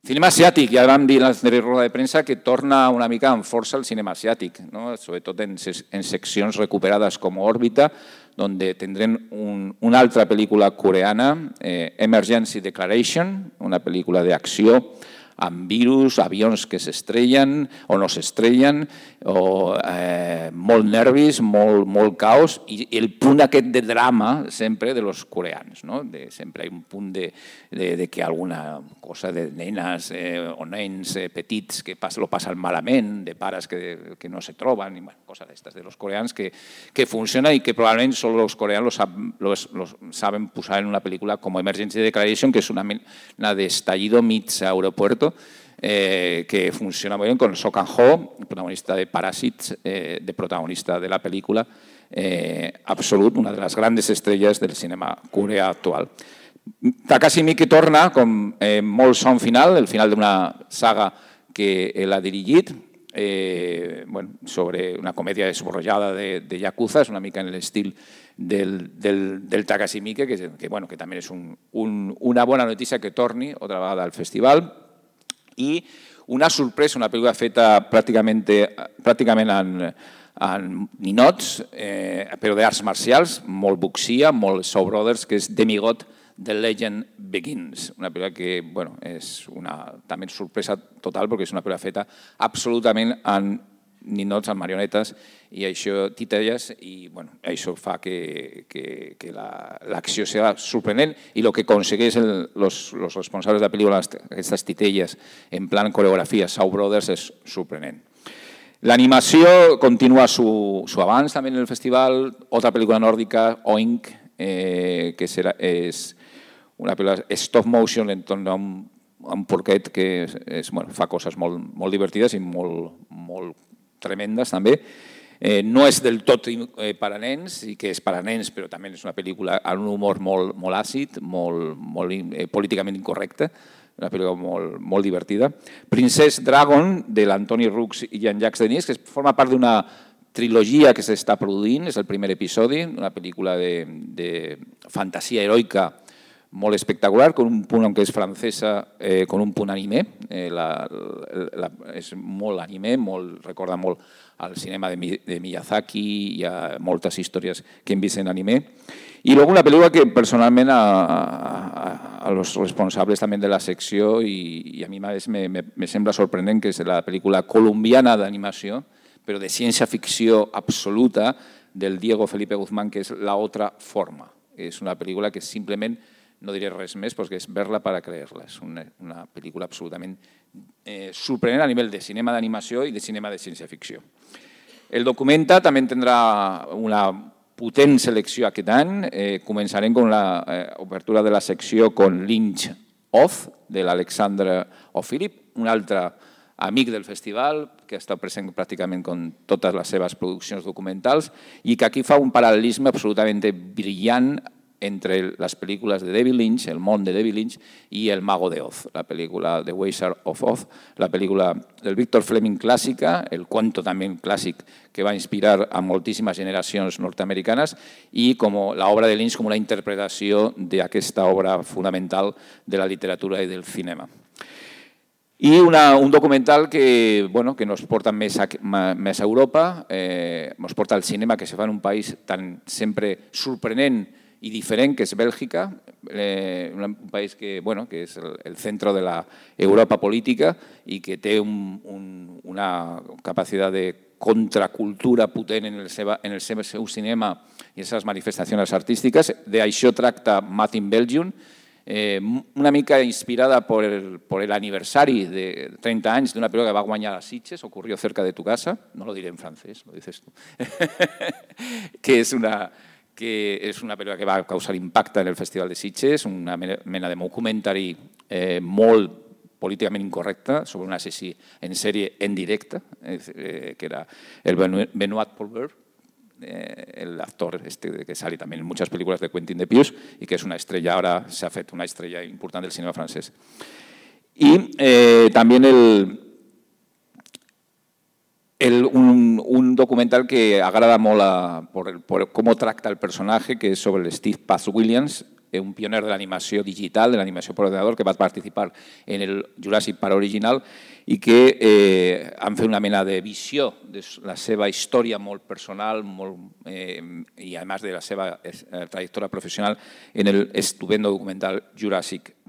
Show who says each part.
Speaker 1: Cinema asiàtic, ja vam dir en la roda de premsa que torna una mica amb força el cinema asiàtic, no? Sobretot en seccions recuperades com Òrbita, on tindrem una altra pel·lícula coreana, Emergency Declaration, una pel·lícula d'acció amb virus, avions que s'estrellen o no s'estrellen, o molt nervis, molt caos, i el punt aquest de drama sempre de los coreans, no? Sempre hi ha un punt de que alguna cosa de nenes o nens petits que lo passen malament, de pares que no se troben, coses d'aquestes de los coreans que funciona i que probablement solo los coreans los saben posar en una pel·lícula com Emergency Declaration, que és una mena d'estallido mig aeropuerto, que funciona muy bien con Song Kang-ho, protagonista de Paràsits, de protagonista de la pel·lícula, absolut, una de les grandes estrelles del cinema coreà actual. Takashi Miike torna com molt son final, el final d'una saga que ell ha dirigit, sobre una comèdia desborrollada de Yakuza, és una mica en l'estil del Takashi Miike, que també és una bona notícia que torni altra vegada al festival. I una sorpresa, una pel·lícula feta pràcticament en ninots, però d'arts marcials, molt buxia, molt Shaw Brothers, que és Demigod, The Legend Begins. Una pel·lícula que és també sorpresa total, perquè és una pel·lícula feta absolutament en ninots, en marionetes, i això titelles, i això fa que l'acció sigui sorprenent, i el que aconsegueix els responsables de la pel·lícula, aquestes titelles en plan coreografia, Shaw Brothers, és sorprenent. L'animació continua su avanç també en el festival. Otra pel·lícula nòrdica, Oink, que és una pel·lícula stop motion entorn a un porquet que fa coses molt divertides i molt tremendes també. No és del tot per a nens, sí que és per a nens, però també és una pel·lícula amb un humor molt àcid, molt políticament incorrecte, una pel·lícula molt divertida. Princess Dragon, de l'Antoni Roux i Jean-Jacques Denis, que forma part d'una trilogia que s'està produint, és el primer episodi, una pel·lícula de fantasia heroica molt espectacular, con un punt que és francesa, con un punt anime. És molt anime, recorda molt al cinema de Miyazaki, hi ha moltes històries que hem vist en anime. I luego una pel·lícula que personalment a los responsables també de la secció i a mi me sembla sorprenent, que és la pel·lícula colombiana d'animació, però de ciència-ficció absoluta, del Diego Felipe Guzmán, que és La otra forma. És una pel·lícula que simplement no diré res més, perquè és verla per a creer-la. És una pel·lícula absolutament sorprenent a nivell de cinema d'animació i de cinema de ciència-ficció. El documenta també tindrà una potent selecció aquest any. Començarem amb l'obertura de la secció amb Lynch Oz, de l'Alexandre O'Philip, un altre amic del festival, que ha estat present pràcticament en totes les seves produccions documentals i que aquí fa un paral·lelisme absolutament brillant entre les pel·lícules de David Lynch, El món de David Lynch, i El mago de Oz, la pel·lícula The Wizard of Oz, la pel·lícula del Victor Fleming clàssica, el cuento també clàssic que va inspirar a moltíssimes generacions nord-americanes, i com l'obra de Lynch com una interpretació d'aquesta obra fonamental de la literatura i del cinema. I un documental que nos porta més a Europa, ens porta al cinema, que se fa en un país tan sempre sorprenent i diferent, que és Bèlgica, un país que és el centre de l'Europa política i que té una capacitat de contracultura potent en el seu cinema i en les seves manifestacions artístiques. D'això tracta Mad in Belgium, una mica inspirada por el aniversari de 30 anys d'una pel·lícula que va guanyar a Sitges, Ocurrió cerca de tu casa, no lo diré en francès, lo dices tú, que és una pel·lícula que va causar impacte en el Festival de Sitges, una mena de documentari molt políticament incorrecte sobre un assassí en sèrie en directe, que era el Benoit Poelvoorde, el actor que sale también en muchas películas de Quentin Dupieux y que es una estrella, ahora se ha fet una estrella importante del cinema francés. Y también un documental que agrada molt por cómo tracta el personaje, que es sobre Steve Paz Williams, un pioner de l'animació digital, de l'animació per ordinador, que va participar en el Jurassic Park original i que han fet una mena de visió de la seva història molt personal i, a més, de la seva trajectòria professional en el estupendo documental Jurassic